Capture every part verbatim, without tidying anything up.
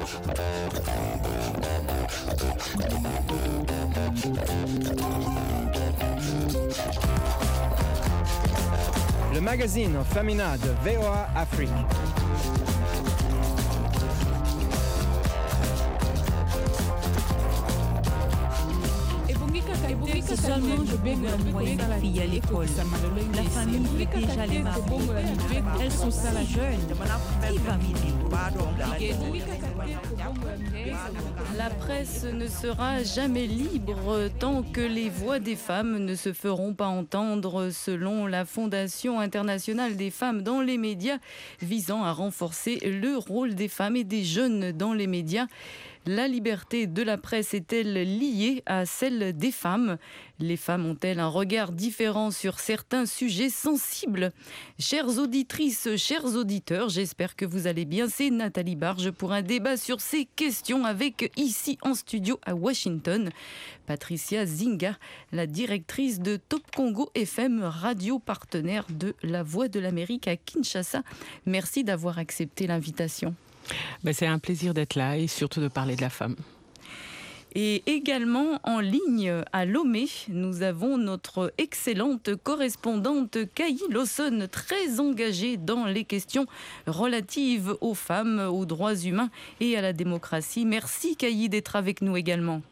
Le magazine Femina de V O A Afrique. Si seulement je pouvais envoyer ma fille à l'école. La famille est déjà les maris. Elles sont si jeunes. Qui va m'aider? La presse ne sera jamais libre tant que les voix des femmes ne se feront pas entendre, selon la Fondation internationale des femmes dans les médias, visant à renforcer le rôle des femmes et des jeunes dans les médias. La liberté de la presse est-elle liée à celle des femmes ? Les femmes ont-elles un regard différent sur certains sujets sensibles ? Chères auditrices, chers auditeurs, j'espère que vous allez bien. C'est Nathalie Barge pour un débat sur ces questions avec, ici en studio à Washington, Patricia Zinga, la directrice de Top Congo F M, radio partenaire de La Voix de l'Amérique à Kinshasa. Merci d'avoir accepté l'invitation. Ben, c'est un plaisir d'être là et surtout de parler de la femme. Et également en ligne à Lomé, nous avons notre excellente correspondante Kayi Lawson, très engagée dans les questions relatives aux femmes, aux droits humains et à la démocratie. Merci Kayi d'être avec nous également.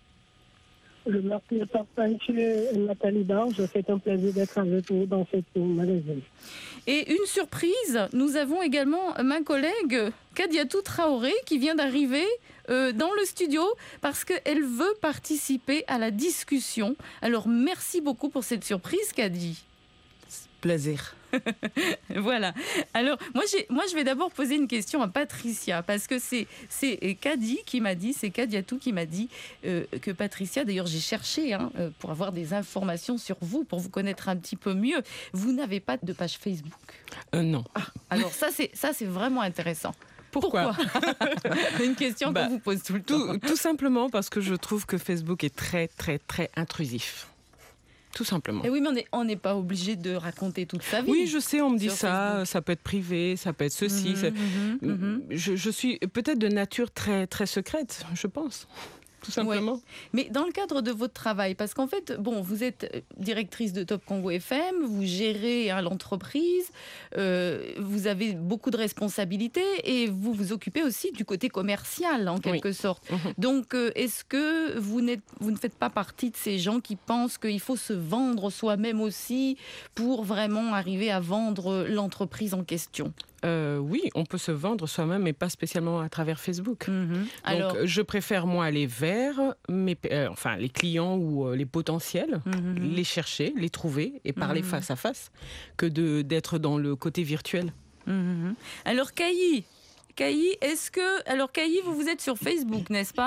Je m'appelle partager Nathalie Barge. C'est un plaisir d'être avec vous dans cette magazine. Et une surprise, nous avons également ma collègue Kadiatou Traoré qui vient d'arriver euh, dans le studio parce qu'elle veut participer à la discussion. Alors merci beaucoup pour cette surprise, Kadi. Plaisir. Voilà. Alors, moi, j'ai, moi, je vais d'abord poser une question à Patricia, parce que c'est, c'est Kadi qui m'a dit, c'est Kadiatou qui m'a dit euh, que Patricia, d'ailleurs, j'ai cherché hein, euh, pour avoir des informations sur vous, pour vous connaître un petit peu mieux. Vous n'avez pas de page Facebook ? euh, Non. Ah, alors, ça c'est, ça, c'est vraiment intéressant. Pourquoi, Pourquoi Une question bah, qu'on vous pose tout le temps. Tout, tout simplement parce que je trouve que Facebook est très, très, très intrusif. Tout simplement. Et oui, mais on n'est pas obligé de raconter toute sa vie. Oui, je sais, on me dit ça, Facebook. Ça peut être privé, ça peut être ceci. Mmh, ça... mmh, mmh. Je, je suis peut-être de nature très, très secrète, je pense. Tout simplement. Ouais. Mais dans le cadre de votre travail, parce qu'en fait, bon, vous êtes directrice de Top Congo F M, vous gérez hein, l'entreprise, euh, vous avez beaucoup de responsabilités et vous vous occupez aussi du côté commercial, en quelque oui. sorte. Mmh. Donc, euh, est-ce que vous, n'êtes, vous ne faites pas partie de ces gens qui pensent qu'il faut se vendre soi-même aussi pour vraiment arriver à vendre l'entreprise en question ? Euh, oui, on peut se vendre soi-même, mais pas spécialement à travers Facebook. Mmh. Donc, Alors, je préfère, moi, aller vers mes, euh, enfin, les clients ou euh, les potentiels, mmh. les chercher, les trouver et parler mmh. face à face, que de, d'être dans le côté virtuel. Mmh. Alors, Kayi, Kayi, est-ce que... Alors, Kayi, vous, vous êtes sur Facebook, n'est-ce pas ?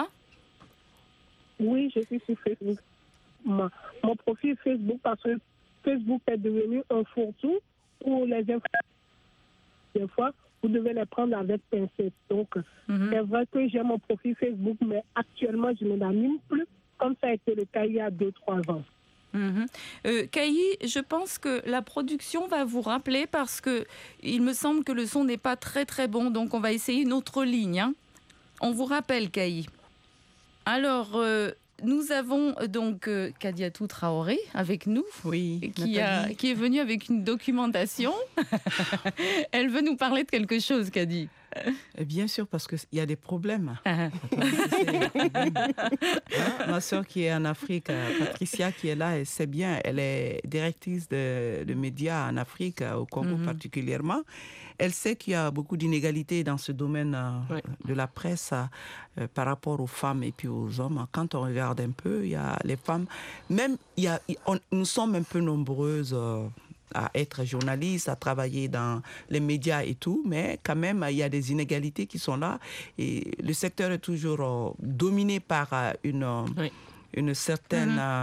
Oui, je suis sur Facebook. Ma, mon profil Facebook, parce que Facebook est devenu un fourre-tout pour les informations. Des fois, vous devez les prendre avec pincette. Donc, mm-hmm. c'est vrai que j'ai mon profil Facebook, mais actuellement, je ne l'anime plus, comme ça a été le cas il y a deux trois ans. Mm-hmm. Euh, Kayi, je pense que la production va vous rappeler parce que il me semble que le son n'est pas très très bon, donc on va essayer une autre ligne. Hein. On vous rappelle, Kayi. Alors... Euh, Nous avons donc euh, Kadiatou Traoré avec nous, oui, qui, a, qui est venue avec une documentation. Elle veut nous parler de quelque chose, Kadi. Bien sûr, parce qu'il y a des problèmes. hein, ma sœur qui est en Afrique, Patricia, qui est là, elle sait bien, elle est directrice de, de médias en Afrique, au Congo mm-hmm. particulièrement. Elle sait qu'il y a beaucoup d'inégalités dans ce domaine euh, oui. de la presse euh, par rapport aux femmes et puis aux hommes. Quand on regarde un peu, il y a les femmes, même il y a, on, nous sommes un peu nombreuses euh, à être journalistes, à travailler dans les médias et tout, mais quand même, il y a des inégalités qui sont là et le secteur est toujours euh, dominé par euh, une, euh, oui. une certaine... Mm-hmm. Euh,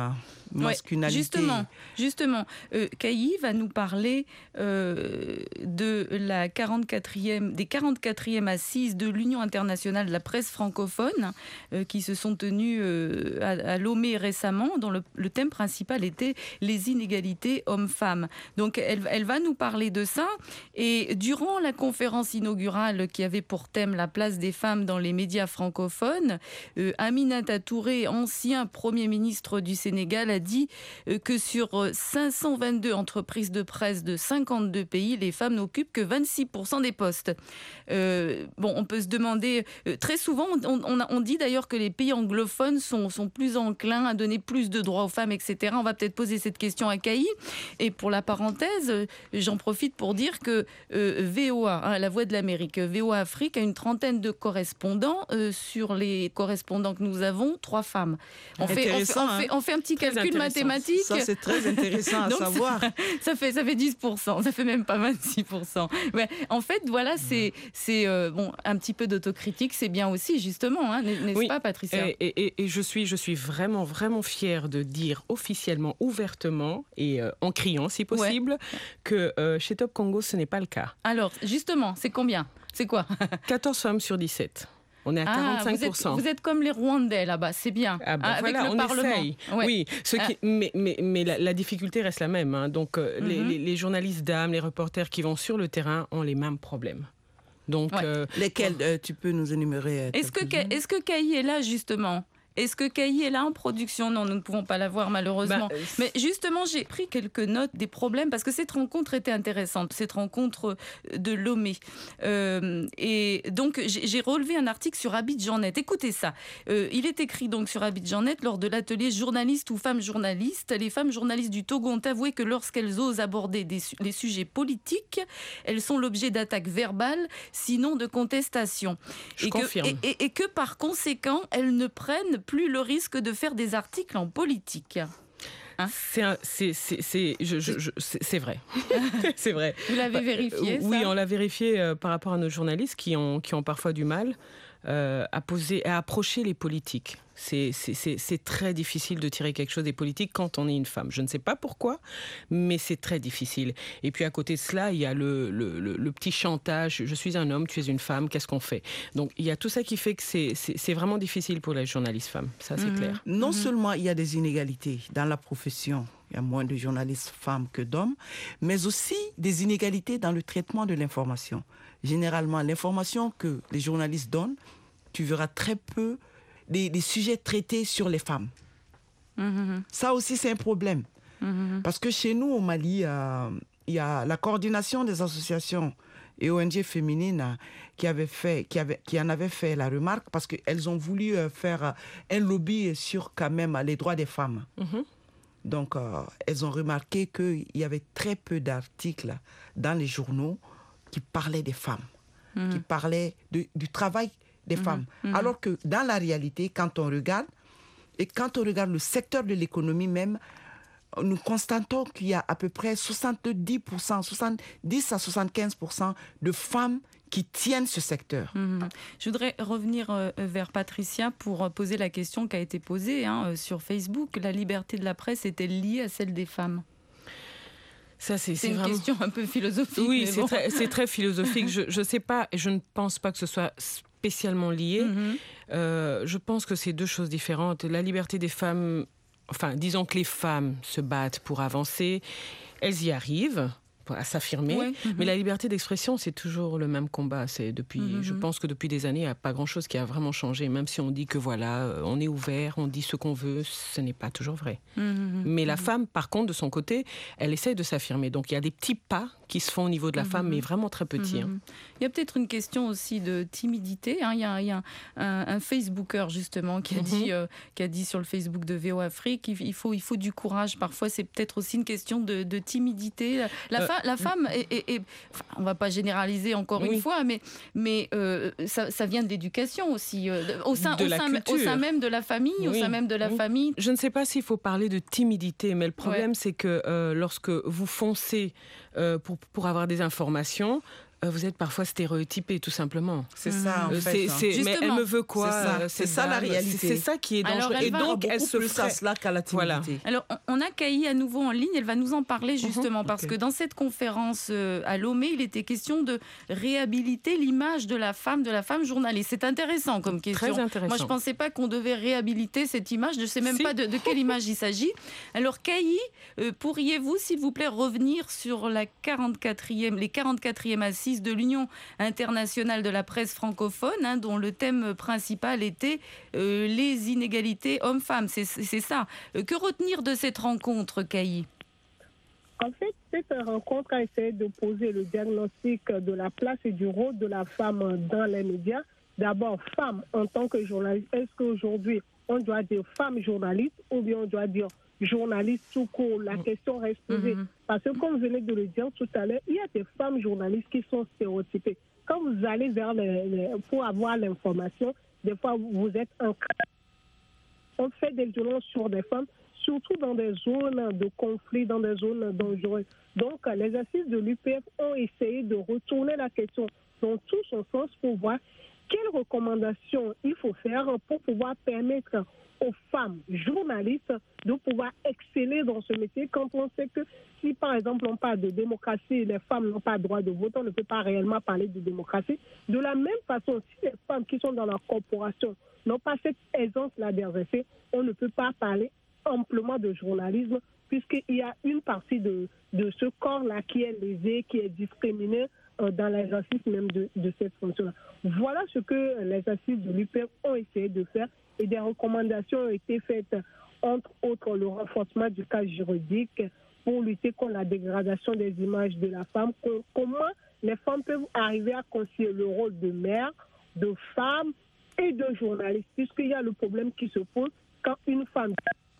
masculinité. Ouais, justement, justement euh, Kayi va nous parler euh, de la quarante-quatrième, des quarante-quatrièmes assises de l'Union internationale de la presse francophone euh, qui se sont tenues euh, à, à Lomé récemment, dont le, le thème principal était les inégalités hommes-femmes. Donc elle, elle va nous parler de ça. Et durant la conférence inaugurale qui avait pour thème la place des femmes dans les médias francophones, euh, Aminata Touré, ancien Premier ministre du Sénégal, a dit que sur cinq cent vingt-deux entreprises de presse de cinquante-deux pays, les femmes n'occupent que vingt-six pour cent des postes. Euh, bon, on peut se demander, euh, très souvent, on, on, on dit d'ailleurs que les pays anglophones sont, sont plus enclins à donner plus de droits aux femmes, et cetera. On va peut-être poser cette question à Kayi. Et pour la parenthèse, j'en profite pour dire que euh, V O A, hein, La Voix de l'Amérique, V O A Afrique a une trentaine de correspondants. Euh, sur les correspondants que nous avons, trois femmes. On fait, on fait, on fait, on fait un petit calcul mathématique. Ça, c'est très intéressant à Donc, savoir. Ça, ça, fait, ça fait dix pour cent, ça fait même pas vingt-six pour cent. Ouais, en fait, voilà, c'est, c'est euh, bon, un petit peu d'autocritique, c'est bien aussi, justement, hein, n'est-ce oui. pas, Patricia ? Et, et, et je, suis, je suis vraiment, vraiment fière de dire officiellement, ouvertement, et euh, en criant, si possible, ouais. que euh, chez Top Congo, ce n'est pas le cas. Alors, justement, c'est combien ? C'est quoi ? quatorze femmes sur dix-sept. On est à quarante-cinq pour cent. Ah, vous, êtes, vous êtes comme les Rwandais là-bas, c'est bien. Ah ben avec voilà, le on Parlement. Essaye. Ouais. Oui, ce qui, ah. mais, mais, mais la, la difficulté reste la même. Hein. Donc, euh, mm-hmm. les, les, les journalistes d'âme, les reporters qui vont sur le terrain ont les mêmes problèmes. Donc, ouais. euh, lesquels euh, tu peux nous énumérer euh, Est-ce que, est-ce que Kayi est là justement ? Est-ce que Kayi est là en production ? Non, nous ne pouvons pas la voir malheureusement. Bah, Mais justement, j'ai pris quelques notes des problèmes parce que cette rencontre était intéressante, cette rencontre de Lomé. Euh, et donc, j'ai, j'ai relevé un article sur Abidjan-Net. Écoutez ça. Euh, il est écrit donc sur Abidjan-Net lors de l'atelier journalistes ou femmes journalistes. Les femmes journalistes du Togo ont avoué que lorsqu'elles osent aborder des, les sujets politiques, elles sont l'objet d'attaques verbales, sinon de contestations. Je et confirme. Que, et, et, et que par conséquent, elles ne prennent plus le risque de faire des articles en politique. Hein c'est, un, c'est, c'est, c'est, je, je, je, c'est, c'est vrai. c'est vrai. Vous l'avez vérifié, euh, Oui, ça on l'a vérifié euh, par rapport à nos journalistes qui ont, qui ont parfois du mal euh, à, poser, à approcher les politiques. C'est, c'est, c'est, c'est très difficile de tirer quelque chose des politiques quand on est une femme. Je ne sais pas pourquoi, mais c'est très difficile. Et puis à côté de cela, il y a le, le, le, le petit chantage. Je suis un homme, tu es une femme, qu'est-ce qu'on fait ? Donc il y a tout ça qui fait que c'est, c'est, c'est vraiment difficile pour les journalistes femmes. Ça, c'est mmh. clair. Non mmh. seulement il y a des inégalités dans la profession, il y a moins de journalistes femmes que d'hommes, mais aussi des inégalités dans le traitement de l'information. Généralement, l'information que les journalistes donnent, tu verras très peu Des, des sujets traités sur les femmes. Mmh. Ça aussi, c'est un problème. Mmh. Parce que chez nous, au Mali, euh, il y a la coordination des associations et O N G féminines qui, avait fait, qui, avait, qui en avait fait la remarque parce qu'elles ont voulu faire un lobby sur quand même les droits des femmes. Mmh. Donc, euh, elles ont remarqué qu'il y avait très peu d'articles dans les journaux qui parlaient des femmes, mmh. qui parlaient de, du travail des mmh, femmes. Mmh. Alors que dans la réalité, quand on regarde, et quand on regarde le secteur de l'économie même, nous constatons qu'il y a à peu près soixante-dix pour cent, soixante-dix à soixante-quinze pour cent de femmes qui tiennent ce secteur. Mmh. Je voudrais revenir euh, vers Patricia pour poser la question qui a été posée hein, sur Facebook. La liberté de la presse est-elle liée à celle des femmes ? Ça, c'est, c'est, c'est une vraiment... question un peu philosophique. Oui, mais c'est, bon. très, c'est très philosophique. Je ne sais pas, et je ne pense pas que ce soit spécialement lié. Mm-hmm. Euh, je pense que c'est deux choses différentes. La liberté des femmes, enfin, disons que les femmes se battent pour avancer, elles y arrivent à s'affirmer, ouais. mm-hmm. mais la liberté d'expression, c'est toujours le même combat. C'est depuis, mm-hmm. Je pense que depuis des années, il n'y a pas grand-chose qui a vraiment changé. Même si on dit que voilà, on est ouvert, on dit ce qu'on veut, ce n'est pas toujours vrai. Mm-hmm. Mais la mm-hmm. femme, par contre, de son côté, elle essaie de s'affirmer. Donc il y a des petits pas qui se font au niveau de la mm-hmm. femme, mais vraiment très petits. Mm-hmm. Hein. Il y a peut-être une question aussi de timidité. Hein. Il y a, il y a un, un Facebooker, justement, qui a, mm-hmm. dit, euh, qui a dit sur le Facebook de V O Afrique, il faut, il faut du courage. Parfois, c'est peut-être aussi une question de, de timidité. La, euh, fa- la femme est... est, est enfin, on ne va pas généraliser encore oui. une fois, mais, mais euh, ça, ça vient de l'éducation aussi. Euh, au, sein, au, sein, au sein même de la famille, oui. au sein même de la oui. famille. Je ne sais pas s'il faut parler de timidité, mais le problème, ouais. c'est que euh, lorsque vous foncez euh, pour, pour avoir des informations, euh, vous êtes parfois stéréotypé, tout simplement. C'est ça, en Euh, fait. c'est, hein. c'est, mais elle me veut quoi? C'est ça, euh, c'est ça la pas- réalité. C'est, c'est ça qui est Alors, dangereux. elle Et va donc, elle se plus à ferait. cela qu'à la Voilà. timidité. Alors, on- on a Cailly à nouveau en ligne. Elle va nous en parler justement parce ok. que dans cette conférence euh, à Lomé, il était question de réhabiliter l'image de la femme, de la femme journaliste. C'est intéressant comme question. Très intéressant. Moi, je ne pensais pas qu'on devait réhabiliter cette image. Je ne sais même Si. pas de, de quelle image il s'agit. Alors, Cailly, euh, pourriez-vous, s'il vous plaît, revenir sur la quarante-quatrième, les quarante-quatrième assises de l'Union internationale de la presse francophone, hein, dont le thème principal était euh, les inégalités hommes-femmes. C'est, c'est ça. Euh, que retenir de cette rencontre, Cailly? En fait, cette rencontre a essayé de poser le diagnostic de la place et du rôle de la femme dans les médias. D'abord, femme en tant que journaliste. Est-ce qu'aujourd'hui, on doit dire femme journaliste ou bien on doit dire journaliste tout court? La question reste posée. Mhm. Parce que, comme vous venez de le dire tout à l'heure, il y a des femmes journalistes qui sont stéréotypées. Quand vous allez vers les, les- pour avoir l'information, des fois, vous êtes en on fait des violences sur des femmes, surtout dans des zones de conflit, dans des zones dangereuses. Donc, les assises de l'U P F ont essayé de retourner la question dans tout son sens pour voir quelles recommandations il faut faire pour pouvoir permettre aux femmes journalistes de pouvoir exceller dans ce métier quand on sait que si, par exemple, on parle de démocratie, les femmes n'ont pas le droit de vote, on ne peut pas réellement parler de démocratie. De la même façon, si les femmes qui sont dans la corporation n'ont pas cette aisance-là d'exercer, on ne peut pas parler amplement de journalisme puisqu'il y a une partie de, de ce corps-là qui est lésé, qui est discriminé euh, dans l'exercice même de, de cette fonction-là. Voilà ce que les assises de l'U P F ont essayé de faire et des recommandations ont été faites, entre autres le renforcement du cadre juridique pour lutter contre la dégradation des images de la femme. Comment les femmes peuvent arriver à concilier le rôle de mère, de femme et de journaliste, puisqu'il y a le problème qui se pose quand une femme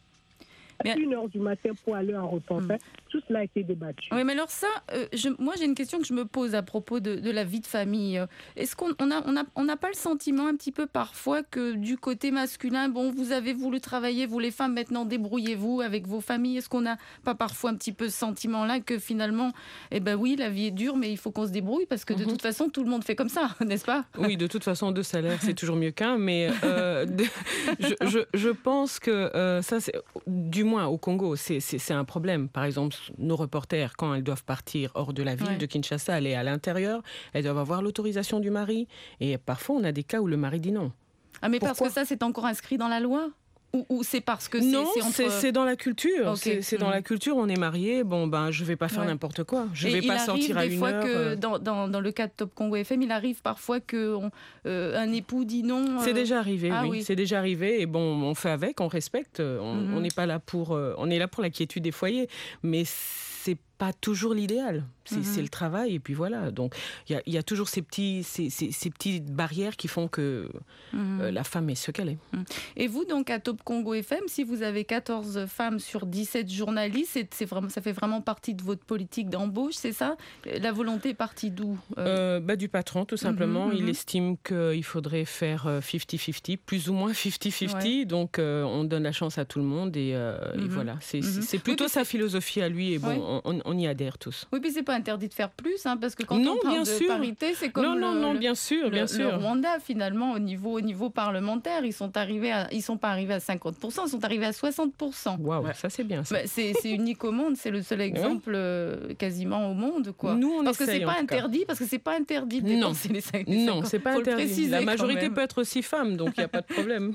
Mais- une heure du matin pour aller en reportage. Tout cela a été débattu. Oui, mais alors ça, euh, je- moi j'ai une question que je me pose à propos de, de la vie de famille. Euh, Est-ce qu'on on a, on a, on n'a pas le sentiment un petit peu parfois que du côté masculin, bon, vous avez voulu travailler, vous les femmes, maintenant débrouillez-vous avec vos familles. Est-ce qu'on n'a pas parfois un petit peu ce sentiment-là que finalement, eh ben oui, la vie est dure, mais il faut qu'on se débrouille parce que de toute façon, tout le monde fait comme ça, n'est-ce pas? Oui, de toute façon, deux salaires, c'est toujours mieux qu'un. Mais euh, de- je, je, je pense que euh, ça, c'est, du moins au Congo, c'est, c'est, c'est un problème. Par exemple, nos reporters, quand elles doivent partir hors de la ville Ouais. de Kinshasa, aller à l'intérieur, elles doivent avoir l'autorisation du mari. Et parfois, on a des cas où le mari dit non. Ah, mais parce Pourquoi que ça, c'est encore inscrit dans la loi? Ou, ou c'est parce que c'est, Non, c'est entre... c'est, c'est dans la culture. Ok. C'est, c'est dans Mhm. la culture. On est mariés. Bon, ben, je vais pas faire Ouais. n'importe quoi. Je Et vais il pas arrive sortir à des une fois heure. que, euh, dans, dans, dans le cas de Top Congo F M, il arrive parfois que on- euh, un époux dit non. C'est euh, déjà arrivé, ah oui. oui. C'est déjà arrivé et bon, on fait avec, on respecte. On Mhm. on n'est pas là pour, euh, on est là pour la quiétude des foyers, mais c'est pas toujours l'idéal. C'est, Mhm. c'est le travail et puis voilà. Donc il y a, il y a toujours ces petits, ces, ces, ces petites barrières qui font que Mhm. euh, la femme est ce qu'elle est. Et vous, donc, à Top Congo F M, si vous avez quatorze femmes sur dix-sept journalistes, c'est, c'est vraiment, ça fait vraiment partie de votre politique d'embauche, c'est ça? La volonté est partie d'où? Euh, Euh, bah, du patron, tout simplement. Mhm, Il mhm. estime qu'il faudrait faire euh, cinquante-cinquante, plus ou moins cinquante-cinquante. Ouais. Donc, euh, on donne la chance à tout le monde et, euh, et Mhm. voilà. C'est, Mhm. c'est- c'est plutôt Oui, puis sa philosophie à lui et bon, Ouais. on, on y adhère tous. Oui, puis c'est pas interdit de faire plus, hein, parce que quand Non, on parle bien de sûr. parité, c'est comme non, le, non, non, le- bien sûr, le- bien le sûr. Rwanda, finalement, au niveau, au niveau parlementaire, ils sont arrivés à, ils sont pas arrivés à cinquante pour cent, ils sont arrivés à soixante pour cent. Waouh, Ouais. ça c'est bien ça. Bah, c'est, c'est unique au monde, c'est le seul exemple euh, quasiment au monde, quoi. Nous, on parce que essaye, c'est en pas tout cas. interdit, parce que c'est pas interdit de Non. dépenser les cinq. Non, c'est pas Faut le interdit. préciser La quand majorité même. peut être aussi femme, donc il n'y a pas de problème.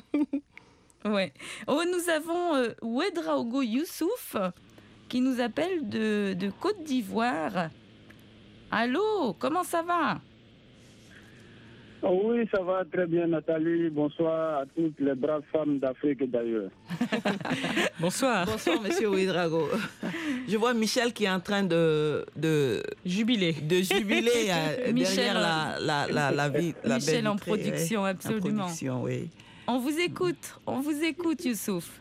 Ouais. Oh, nous avons euh, Ouedraogo Youssouf qui nous appelle de, de Côte d'Ivoire. Allô, comment ça va? Oh oui, ça va très bien, Nathalie. Bonsoir à toutes les braves femmes d'Afrique d'ailleurs. Bonsoir. Bonsoir, monsieur Ouedraogo. Je vois Michel qui est en train de, de, Jubilé. de jubiler euh, Michel, derrière la, la, la, la, vie, la Michel belle en vitrée, production, ouais. absolument. En production, oui. On vous écoute, on vous écoute, Youssouf.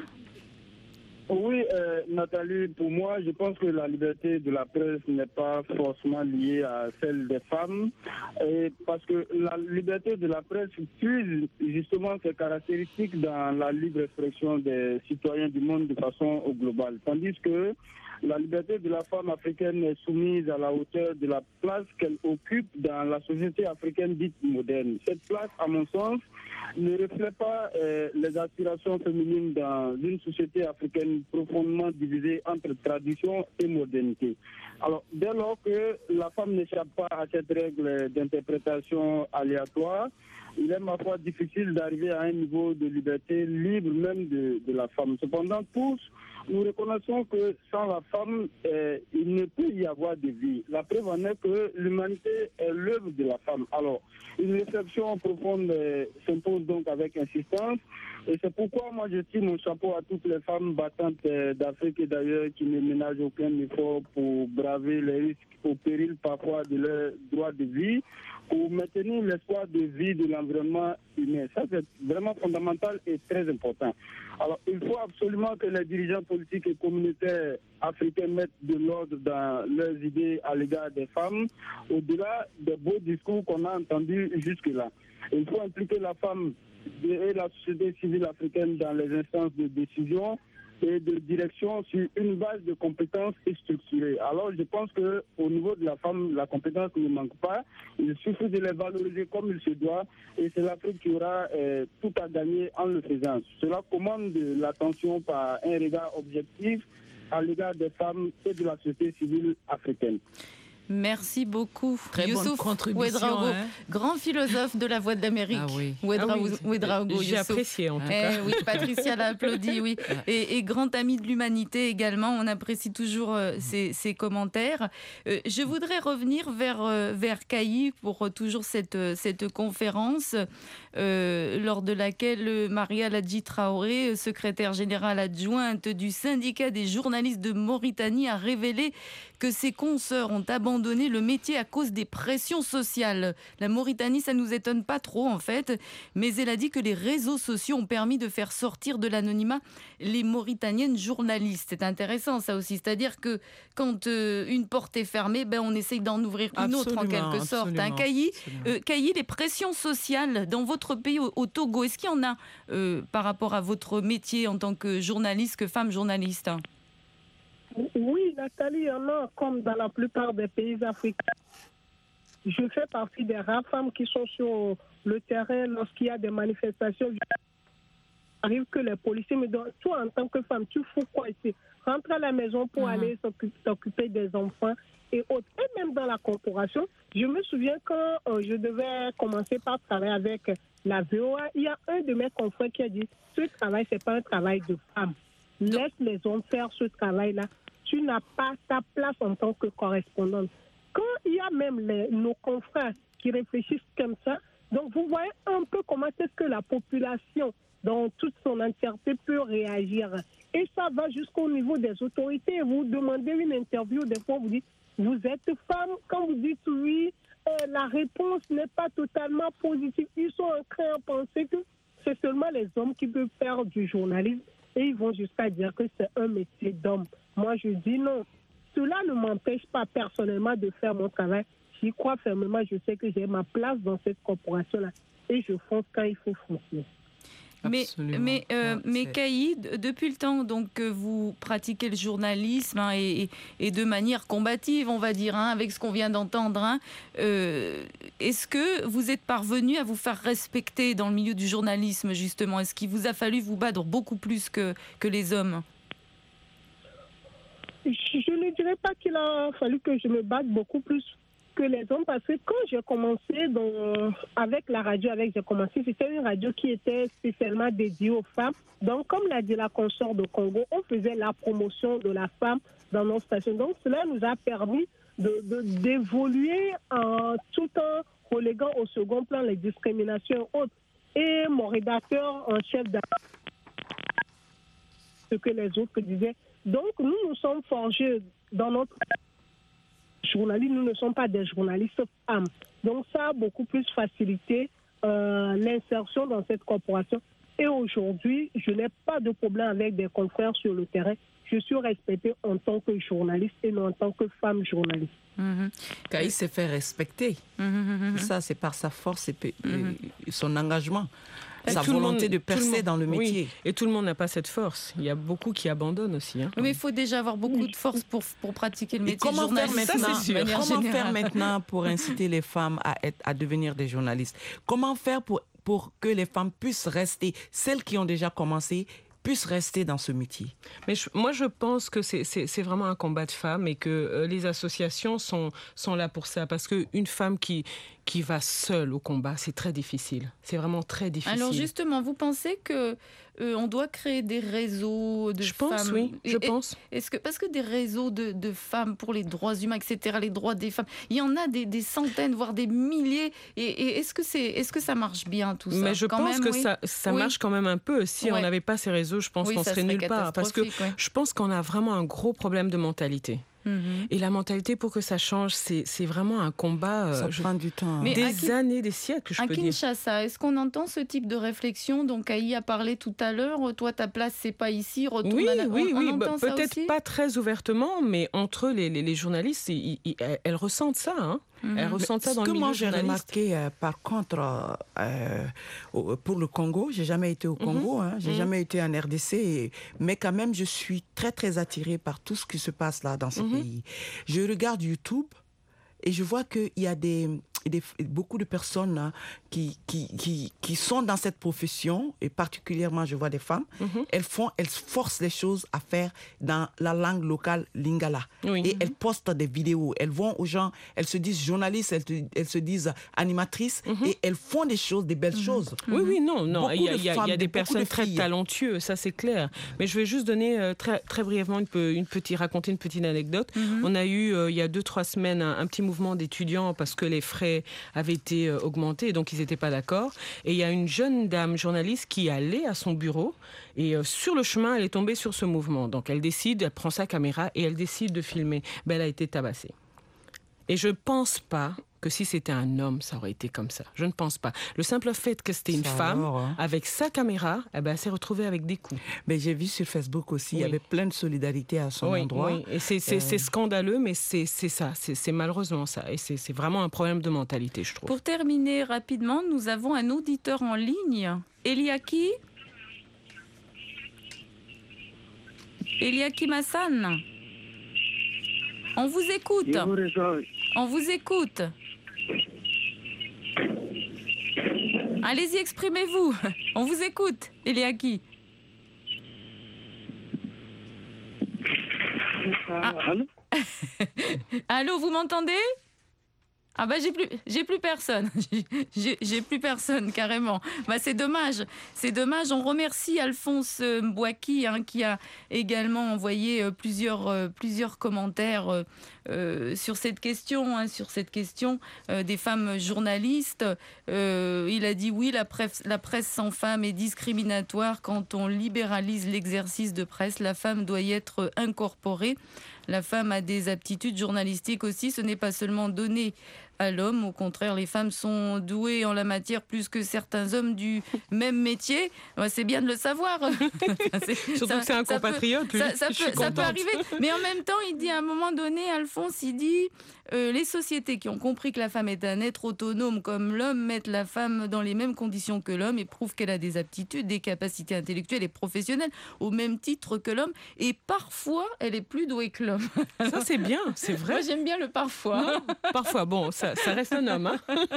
Oui, euh, Nathalie, pour moi, je pense que la liberté de la presse n'est pas forcément liée à celle des femmes, et parce que la liberté de la presse puise justement ses caractéristiques dans la libre expression des citoyens du monde de façon globale, tandis que La liberté de la femme africaine est soumise à la hauteur de la place qu'elle occupe dans la société africaine dite moderne. Cette place, à mon sens, ne reflète pas euh, les aspirations féminines dans une société africaine profondément divisée entre tradition et modernité. Alors, dès lors que la femme n'échappe pas à cette règle d'interprétation aléatoire, il est ma foi difficile d'arriver à un niveau de liberté libre même de, de la femme. Cependant, tous, nous reconnaissons que sans la femme, euh, il ne peut y avoir de vie. La preuve en est que l'humanité est l'œuvre de la femme. Alors, une réflexion profonde euh, s'impose donc avec insistance. Et c'est pourquoi moi je tire mon chapeau à toutes les femmes battantes euh, d'Afrique et d'ailleurs qui ne ménagent aucun effort pour braver les risques au péril parfois de leur droit de vie, pour maintenir l'espoir de vie de l'environnement humain. Ça, c'est vraiment fondamental et très important. Alors, il faut absolument que les dirigeants politiques et communautaires africains mettent de l'ordre dans leurs idées à l'égard des femmes, au-delà des beaux discours qu'on a entendus jusque-là. Il faut impliquer la femme et la société civile africaine dans les instances de décision et de direction sur une base de compétences structurées. Alors je pense qu'au niveau de la femme, la compétence ne manque pas. Il suffit de les valoriser comme il se doit et c'est l'Afrique qui aura euh, tout à gagner en le faisant. Cela commande l'attention par un regard objectif à l'égard des femmes et de la société civile africaine. Merci beaucoup. Très Youssouf bonne contribution. Ouedraogo, hein. grand philosophe de la Voix de l'Amérique. Ah oui. Ouedraogo, Ah oui. Ouedraogo, J'ai Youssouf. apprécié en tout Eh cas. oui, Patricia l'a applaudi, oui. Et, et grand ami de l'humanité également. On apprécie toujours euh, ses, ses commentaires. Euh, je voudrais revenir vers, euh, vers Kayi pour euh, toujours cette, euh, cette conférence euh, lors de laquelle Maria Ladji Traoré, secrétaire générale adjointe du syndicat des journalistes de Mauritanie, a révélé que ses consoeurs ont abandonné le métier à cause des pressions sociales. La Mauritanie, ça ne nous étonne pas trop en fait, mais elle a dit que les réseaux sociaux ont permis de faire sortir de l'anonymat les Mauritaniennes journalistes. C'est intéressant ça aussi, c'est-à-dire que quand euh, une porte est fermée, ben, on essaye d'en ouvrir une autre en quelque sorte. Hein. Kayi, euh, Kayi, les pressions sociales dans votre pays, au, au Togo, est-ce qu'il y en a euh, par rapport à votre métier en tant que journaliste, que femme journaliste? Oui, Nathalie, il y en a comme dans la plupart des pays africains. Je fais partie des rares femmes qui sont sur le terrain lorsqu'il y a des manifestations. Il arrive que les policiers me disent, toi en tant que femme, tu fous quoi ici? Rentre à la maison pour mmh. aller s'occuper des enfants et autres. Et même dans la corporation, je me souviens quand euh, je devais commencer par travailler avec la V O A, il y a un de mes confrères qui a dit, ce travail, ce n'est pas un travail de femme. Laisse les hommes faire ce travail-là. Tu n'as pas ta place en tant que correspondante. Quand il y a même les, nos confrères qui réfléchissent comme ça, donc vous voyez un peu comment est-ce que la population, dans toute son entièreté, peut réagir. Et ça va jusqu'au niveau des autorités. Vous demandez une interview, des fois vous dites, vous êtes femme, quand vous dites oui, euh, la réponse n'est pas totalement positive. Ils sont en train de penser que c'est seulement les hommes qui peuvent faire du journalisme. Et ils vont jusqu'à dire que c'est un métier d'homme. Moi, je dis non. Cela ne m'empêche pas personnellement de faire mon travail. J'y crois fermement. Je sais que j'ai ma place dans cette corporation-là. Et je fonce quand il faut foncer. Mais, mais, euh, ouais, mais Kayi, depuis le temps donc, que vous pratiquez le journalisme hein, et, et de manière combative, on va dire, hein, avec ce qu'on vient d'entendre, hein, euh, est-ce que vous êtes parvenu à vous faire respecter dans le milieu du journalisme, justement? Est-ce qu'il vous a fallu vous battre beaucoup plus que, que les hommes? Je ne dirais pas qu'il a fallu que je me batte beaucoup plus que les hommes, parce que quand j'ai commencé dans, avec la radio, avec j'ai commencé, c'était une radio qui était spécialement dédiée aux femmes. Donc, comme l'a dit la consort de Congo, on faisait la promotion de la femme dans nos stations. Donc, cela nous a permis de, de, d'évoluer en, tout en reléguant au second plan les discriminations et autres. Et mon rédacteur en chef de ce que les autres disaient. Donc, nous nous sommes forgés dans notre journalistes, nous ne sommes pas des journalistes femmes. Donc ça a beaucoup plus facilité euh, l'insertion dans cette corporation. Et aujourd'hui, je n'ai pas de problème avec des confrères sur le terrain. Je suis respectée en tant que journaliste et non en tant que femme journaliste. Mmh. Kayi s'est fait respecter. Mmh. Ça, c'est par sa force et, mmh. et son engagement. sa volonté monde, de percer monde, dans le métier. Oui. Et tout le monde n'a pas cette force. Il y a beaucoup qui abandonnent aussi. Hein. Mais il faut déjà avoir beaucoup de force pour, pour pratiquer le métier de journaliste. Ça, c'est sûr. Comment faire maintenant pour inciter les femmes à, être, à devenir des journalistes? Comment faire pour, pour que les femmes puissent rester, celles qui ont déjà commencé, puissent rester dans ce métier? Mais je, moi, je pense que c'est, c'est, c'est vraiment un combat de femmes et que euh, les associations sont, sont là pour ça. Parce qu'une femme qui, qui va seule au combat, c'est très difficile. C'est vraiment très difficile. Alors justement, vous pensez que euh, on doit créer des réseaux de je femmes? Je pense, oui. Je et, pense. Est-ce que, parce que des réseaux de, de femmes pour les droits humains, et cetera, les droits des femmes, il y en a des, des centaines, voire des milliers. Et, et est-ce que c'est, est-ce que ça marche bien tout ça? Mais je quand pense même, que oui. ça, ça oui. marche quand même un peu. Si ouais. on n'avait pas ces réseaux, je pense oui, qu'on serait, serait nulle part. Parce que ouais. je pense qu'on a vraiment un gros problème de mentalité. Mmh. Et la mentalité, pour que ça change, c'est, c'est vraiment un combat. Euh, ça je... prend du temps. Mais des Kin... années, des siècles, je à peux Kinshasa, dire. Est-ce qu'on entend ce type de réflexion? Donc, Aïe a parlé tout à l'heure. Toi, ta place, c'est pas ici. Retourne oui, à la... oui, on, oui. on Bah, entend ça peut-être aussi pas très ouvertement, mais entre les, les, les journalistes, ils, ils, elles ressentent ça. Hein. Mmh. Elles ressentent ça dans le milieu journaliste. Ce que moi j'ai remarqué, euh, par contre, euh, pour le Congo, j'ai jamais été au Congo, mmh. hein, j'ai mmh. jamais été en R D C, et, mais quand même, je suis très très attirée par tout ce qui se passe là dans ce mmh. pays. Je regarde YouTube et je vois qu'il y a des, des, beaucoup de personnes là, qui, qui, qui, qui sont dans cette profession, et particulièrement je vois des femmes, mm-hmm. elles, font, elles forcent les choses à faire dans la langue locale lingala. Oui. Et mm-hmm. elles postent des vidéos, elles vont aux gens, elles se disent journalistes, elles, elles se disent animatrices, mm-hmm. et elles font des choses, des belles mm-hmm. choses. Oui, oui, non, non. Il y a, il y a, femmes, il y a des personnes de très talentueuses, ça c'est clair. Mais je vais juste donner euh, très, très brièvement, une, une petite, raconter une petite anecdote. Mm-hmm. On a eu, euh, il y a deux, trois semaines, un, un petit mouvement d'étudiants parce que les frais avaient été euh, augmentés, donc ils n'étaient pas d'accord. Et il y a une jeune dame journaliste qui allait à son bureau et euh, sur le chemin, elle est tombée sur ce mouvement. Donc elle décide, elle prend sa caméra et elle décide de filmer. Ben, elle a été tabassée. Et je ne pense pas que si c'était un homme, ça aurait été comme ça. Je ne pense pas. Le simple fait que c'était une ça femme, alors, hein. avec sa caméra, eh ben, elle s'est retrouvée avec des coups. Mais j'ai vu sur Facebook aussi, oui. il y avait plein de solidarité à son oui, endroit. Oui, et c'est, c'est, euh... c'est scandaleux, mais c'est, c'est ça. C'est, c'est malheureusement ça. Et c'est, c'est vraiment un problème de mentalité, je trouve. Pour terminer rapidement, nous avons un auditeur en ligne. Eliaki Eliaki Massan. On vous écoute. On vous écoute. Allez-y, exprimez-vous. On vous écoute, Eliaki. Ah. Allô, Allô, vous m'entendez? Ah bah j'ai plus, j'ai plus personne, j'ai, j'ai plus personne carrément. Bah c'est dommage, c'est dommage. On remercie Alphonse Mbouaki hein, qui a également envoyé euh, plusieurs, euh, plusieurs commentaires euh, euh, sur cette question, hein, sur cette question euh, des femmes journalistes. Euh, il a dit oui, la presse, la presse sans femmes est discriminatoire. Quand on libéralise l'exercice de presse, la femme doit y être incorporée. La femme a des aptitudes journalistiques aussi, ce n'est pas seulement donné à l'homme. Au contraire, les femmes sont douées en la matière plus que certains hommes du même métier. Ouais, c'est bien de le savoir. c'est, Surtout ça, que c'est un compatriote. Peut, ça, ça, peut, ça peut arriver. Mais en même temps, il dit à un moment donné, Alphonse, il dit euh, les sociétés qui ont compris que la femme est un être autonome comme l'homme mettent la femme dans les mêmes conditions que l'homme et prouvent qu'elle a des aptitudes, des capacités intellectuelles et professionnelles au même titre que l'homme. Et parfois, elle est plus douée que l'homme. Ça, c'est bien, c'est vrai. Moi, j'aime bien le parfois. Non, parfois, bon, ça, ça reste un homme. Hein.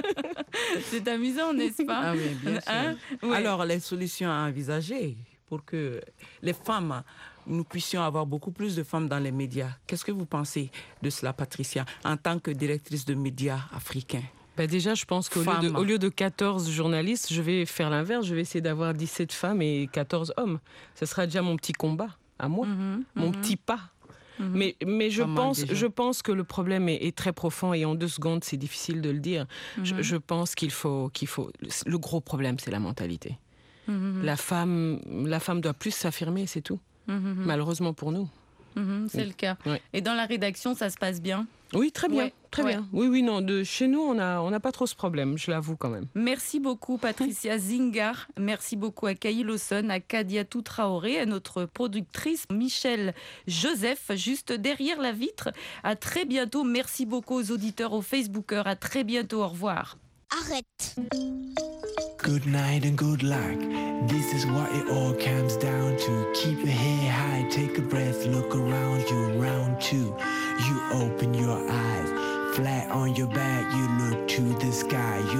C'est amusant, n'est-ce pas? Ah oui, bien sûr. Hein? Ouais. Alors, les solutions à envisager pour que les femmes, nous puissions avoir beaucoup plus de femmes dans les médias. Qu'est-ce que vous pensez de cela, Patricia, en tant que directrice de médias africains? Ben déjà, je pense qu'au lieu de, au lieu de quatorze journalistes, je vais faire l'inverse. Je vais essayer d'avoir dix-sept femmes et quatorze hommes. Ce sera déjà mon petit combat, à moi, mm-hmm, mon mm-hmm. petit pas. Mmh. Mais, mais je, pense, je pense que le problème est, est très profond et en deux secondes, c'est difficile de le dire. Mmh. Je, je pense qu'il faut, qu'il faut... Le gros problème, c'est la mentalité. Mmh. La femme, la femme doit plus s'affirmer, c'est tout. Mmh. Malheureusement pour nous. Mmh, c'est oui. le cas. Oui. Et dans la rédaction, ça se passe bien? Oui, très bien. Ouais. Très ouais. bien. Oui, oui, non. De chez nous, on n'a on a pas trop ce problème, je l'avoue quand même. Merci beaucoup, Patricia Zingar. Merci beaucoup à Kaï Lawson, à Kadiatou Traoré, à notre productrice Michel Joseph, juste derrière la vitre. À très bientôt. Merci beaucoup aux auditeurs, aux Facebookers. À très bientôt. Au revoir. Arrête. Good night and good luck. This is what it all comes down to. Keep your head high, take a breath, look around you. Round two, you open your eyes. Flat on your back, you look to the sky. You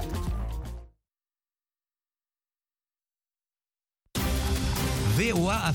V O A